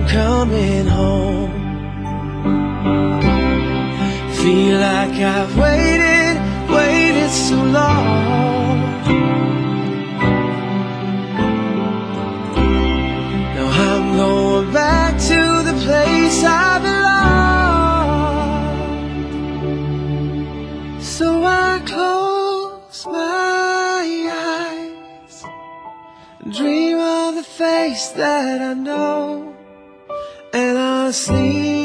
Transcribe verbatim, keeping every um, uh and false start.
I'm coming home. Feel like I've waited, waited so long. Now I'm going back to the place I belong. So I close my eyes, dream of the face that I know, and I sleep